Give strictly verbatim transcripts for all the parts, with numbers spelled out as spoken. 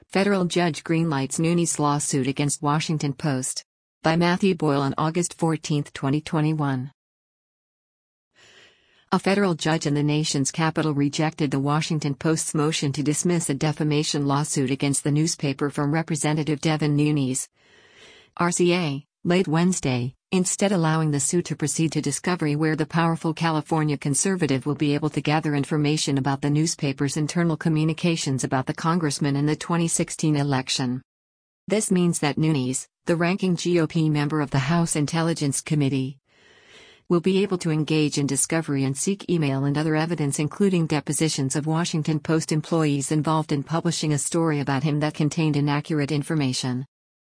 Federal judge greenlights Nunes lawsuit against Washington Post. By Matthew Boyle on August fourteenth, twenty twenty-one. A federal judge in the nation's capital rejected the Washington Post's motion to dismiss a defamation lawsuit against the newspaper from Representative Devin Nunes, R C A, late Wednesday, instead allowing the suit to proceed to discovery, where the powerful California conservative will be able to gather information about the newspaper's internal communications about the congressman in the twenty sixteen election. This means that Nunes, the ranking G O P member of the House Intelligence Committee, will be able to engage in discovery and seek email and other evidence, including depositions of Washington Post employees involved in publishing a story about him that contained inaccurate information.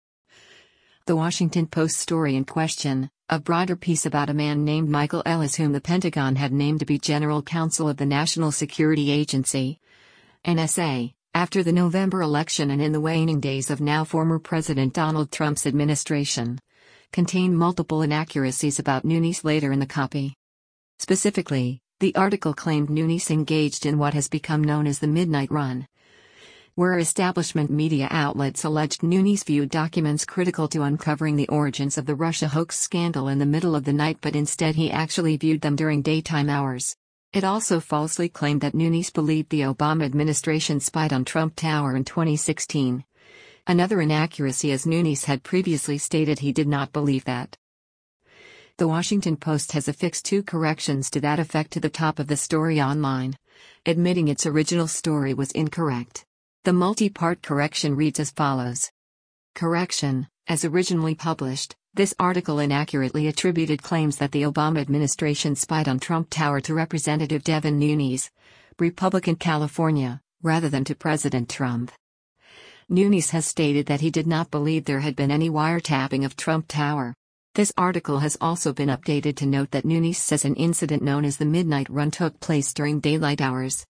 The Washington Post story in question, a broader piece about a man named Michael Ellis, whom the Pentagon had named to be general counsel of the National Security Agency, N S A, after the November election and in the waning days of now former President Donald Trump's administration, contained multiple inaccuracies about Nunes later in the copy. Specifically, the article claimed Nunes engaged in what has become known as the Midnight Run, where establishment media outlets alleged Nunes viewed documents critical to uncovering the origins of the Russia hoax scandal in the middle of the night, but instead he actually viewed them during daytime hours. It also falsely claimed that Nunes believed the Obama administration spied on Trump Tower in twenty sixteen. Another inaccuracy, as Nunes had previously stated he did not believe that. The Washington Post has affixed two corrections to that effect to the top of the story online, admitting its original story was incorrect. The multi-part correction reads as follows. Correction: as originally published, this article inaccurately attributed claims that the Obama administration spied on Trump Tower to Representative Devin Nunes, Republican, California, rather than to President Trump. Nunes has stated that he did not believe there had been any wiretapping of Trump Tower. This article has also been updated to note that Nunes says an incident known as the Midnight Run took place during daylight hours.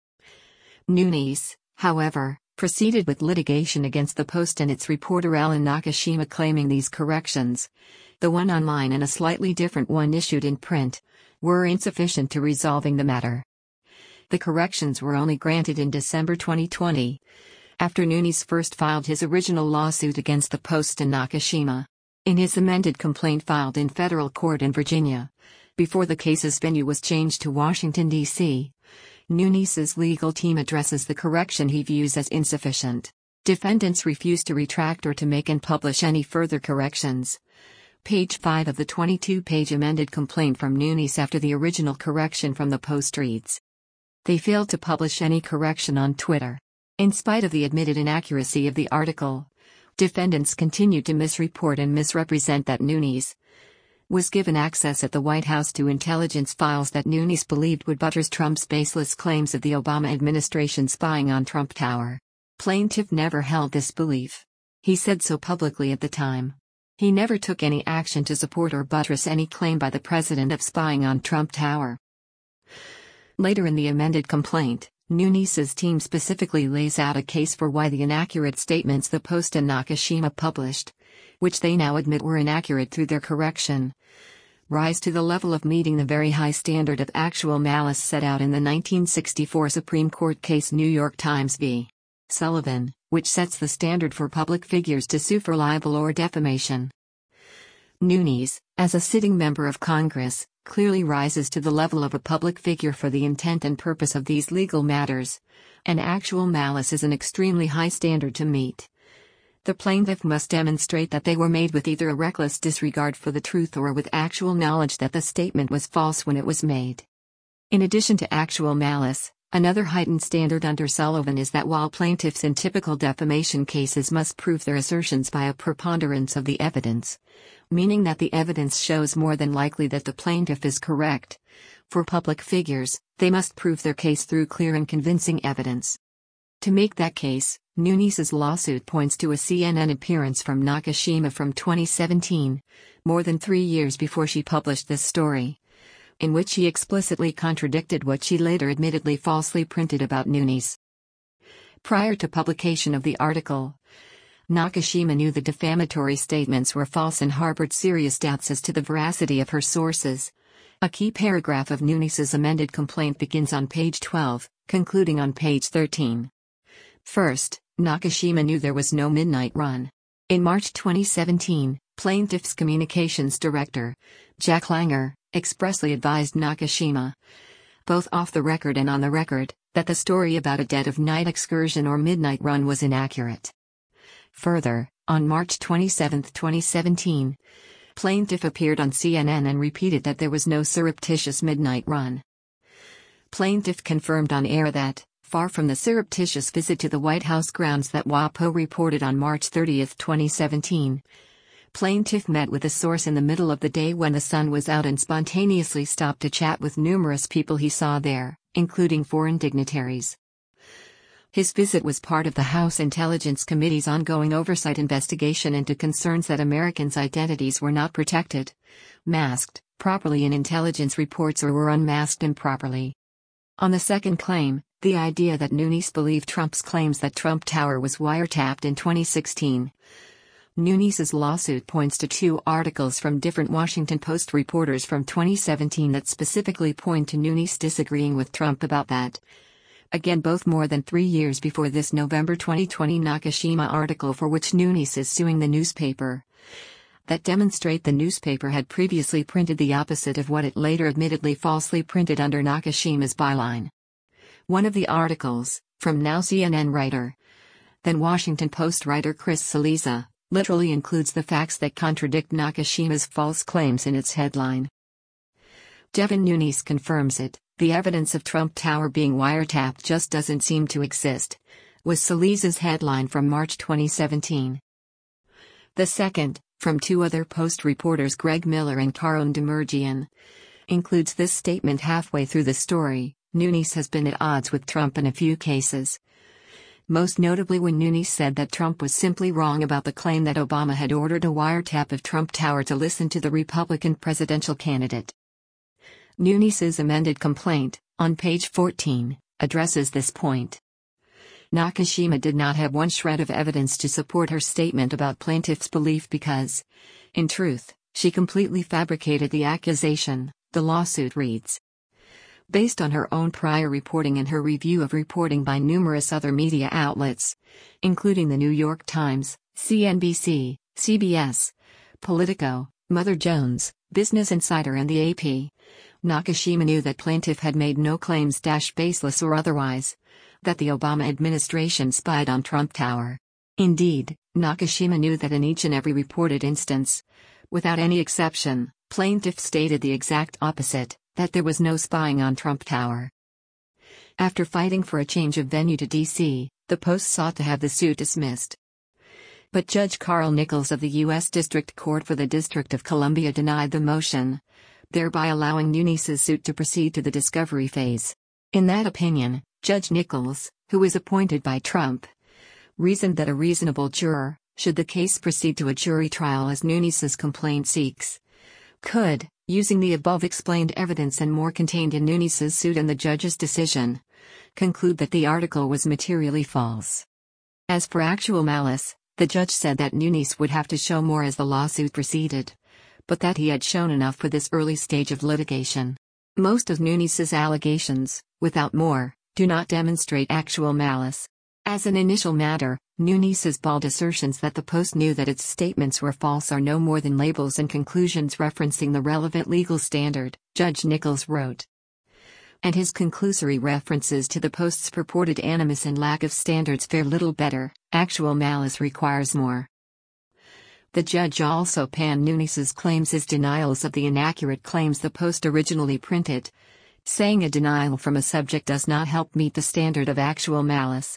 Nunes, however, proceeded with litigation against the Post and its reporter Ellen Nakashima, claiming these corrections, the one online and a slightly different one issued in print, were insufficient to resolving the matter. The corrections were only granted in December twenty twenty. After Nunes first filed his original lawsuit against the Post and Nakashima. In his amended complaint filed in federal court in Virginia, before the case's venue was changed to Washington, D C, Nunes's legal team addresses the correction he views as insufficient. Defendants refuse to retract or to make and publish any further corrections. Page five of the twenty-two page amended complaint from Nunes after the original correction from the Post reads: they failed to publish any correction on Twitter. In spite of the admitted inaccuracy of the article, defendants continued to misreport and misrepresent that Nunes was given access at the White House to intelligence files that Nunes believed would buttress Trump's baseless claims of the Obama administration spying on Trump Tower. Plaintiff never held this belief. He said so publicly at the time. He never took any action to support or buttress any claim by the president of spying on Trump Tower. Later in the amended complaint, Nunes's team specifically lays out a case for why the inaccurate statements the Post and Nakashima published, which they now admit were inaccurate through their correction, rise to the level of meeting the very high standard of actual malice set out in the nineteen sixty-four Supreme Court case New York Times v. Sullivan, which sets the standard for public figures to sue for libel or defamation. Nunes, as a sitting member of Congress, clearly rises to the level of a public figure for the intent and purpose of these legal matters, and actual malice is an extremely high standard to meet. The plaintiff must demonstrate that they were made with either a reckless disregard for the truth or with actual knowledge that the statement was false when it was made. In addition to actual malice, another heightened standard under Sullivan is that while plaintiffs in typical defamation cases must prove their assertions by a preponderance of the evidence, meaning that the evidence shows more than likely that the plaintiff is correct, for public figures, they must prove their case through clear and convincing evidence. To make that case, Nunes's lawsuit points to a C N N appearance from Nakashima from twenty seventeen, more than three years before she published this story, in which she explicitly contradicted what she later admittedly falsely printed about Nunes. Prior to publication of the article, Nakashima knew the defamatory statements were false and harbored serious doubts as to the veracity of her sources. A key paragraph of Nunes's amended complaint begins on page twelve, concluding on page thirteen. First, Nakashima knew there was no midnight run. In March twenty seventeen, plaintiff's communications director, Jack Langer, expressly advised Nakashima, both off the record and on the record, that the story about a dead-of-night excursion or midnight run was inaccurate. Further, on March twenty-seventh, twenty seventeen, plaintiff appeared on C N N and repeated that there was no surreptitious midnight run. Plaintiff confirmed on air that, far from the surreptitious visit to the White House grounds that WAPO reported on March thirtieth, twenty seventeen, plaintiff met with a source in the middle of the day when the sun was out and spontaneously stopped to chat with numerous people he saw there, including foreign dignitaries. His visit was part of the House Intelligence Committee's ongoing oversight investigation into concerns that Americans' identities were not protected, masked properly in intelligence reports or were unmasked improperly. On the second claim, the idea that Nunes believed Trump's claims that Trump Tower was wiretapped in twenty sixteen. Nunes's lawsuit points to two articles from different Washington Post reporters from twenty seventeen that specifically point to Nunes disagreeing with Trump about that. Again, both more than three years before this November twenty twenty Nakashima article for which Nunes is suing the newspaper, that demonstrate the newspaper had previously printed the opposite of what it later admittedly falsely printed under Nakashima's byline. One of the articles, from now C N N writer, then Washington Post writer Chris Cillizza, literally includes the facts that contradict Nakashima's false claims in its headline. Devin Nunes confirms it, the evidence of Trump Tower being wiretapped just doesn't seem to exist, was Cillizza's headline from March twenty seventeen. The second, from two other Post reporters Greg Miller and Taron Demirjian, includes this statement halfway through the story: Nunes has been at odds with Trump in a few cases. Most notably when Nunes said that Trump was simply wrong about the claim that Obama had ordered a wiretap of Trump Tower to listen to the Republican presidential candidate. Nunes's amended complaint, on page fourteen, addresses this point. Nakashima did not have one shred of evidence to support her statement about plaintiff's belief because, in truth, she completely fabricated the accusation, the lawsuit reads. Based on her own prior reporting and her review of reporting by numerous other media outlets, including the New York Times, C N B C, C B S, Politico, Mother Jones, Business Insider and the A P, Nakashima knew that plaintiff had made no claims baseless or otherwise, that the Obama administration spied on Trump Tower. Indeed, Nakashima knew that in each and every reported instance, without any exception, plaintiff stated the exact opposite, that there was no spying on Trump Tower. After fighting for a change of venue to D C, the Post sought to have the suit dismissed. But Judge Carl Nichols of the U S District Court for the District of Columbia denied the motion, thereby allowing Nunes's suit to proceed to the discovery phase. In that opinion, Judge Nichols, who was appointed by Trump, reasoned that a reasonable juror, should the case proceed to a jury trial as Nunes's complaint seeks, could, using the above explained evidence and more contained in Nunes's suit and the judge's decision, conclude that the article was materially false. As for actual malice, the judge said that Nunes would have to show more as the lawsuit proceeded, but that he had shown enough for this early stage of litigation. Most of Nunes's allegations, without more, do not demonstrate actual malice. As an initial matter, Nunes's bald assertions that the Post knew that its statements were false are no more than labels and conclusions referencing the relevant legal standard, Judge Nichols wrote. And his conclusory references to the Post's purported animus and lack of standards fare little better. Actual malice requires more. The judge also panned Nunes's claims as denials of the inaccurate claims the Post originally printed, saying a denial from a subject does not help meet the standard of actual malice.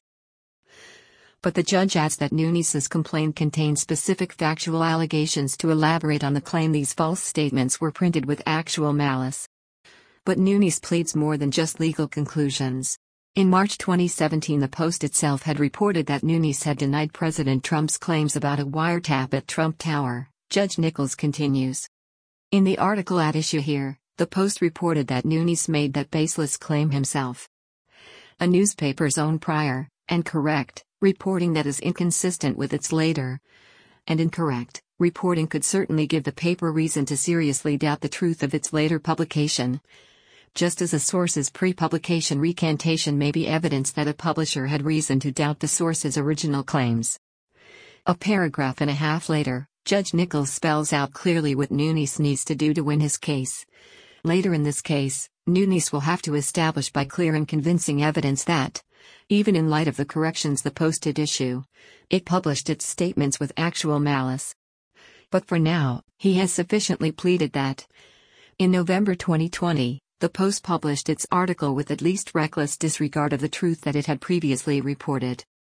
But the judge adds that Nunes's complaint contains specific factual allegations to elaborate on the claim these false statements were printed with actual malice. But Nunes pleads more than just legal conclusions. In March twenty seventeen, the Post itself had reported that Nunes had denied President Trump's claims about a wiretap at Trump Tower, Judge Nichols continues. In the article at issue here, the Post reported that Nunes made that baseless claim himself. A newspaper's own prior, and correct, reporting that is inconsistent with its later, and incorrect, reporting could certainly give the paper reason to seriously doubt the truth of its later publication. just as a source's pre-publication recantation may be evidence that a publisher had reason to doubt the source's original claims. A paragraph and a half later, Judge Nichols spells out clearly what Nunes needs to do to win his case. Later in this case, Nunes will have to establish by clear and convincing evidence that, even in light of the corrections the Post did issue, it published its statements with actual malice. But for now, he has sufficiently pleaded that. In November twenty twenty, the Post published its article with at least reckless disregard of the truth that it had previously reported.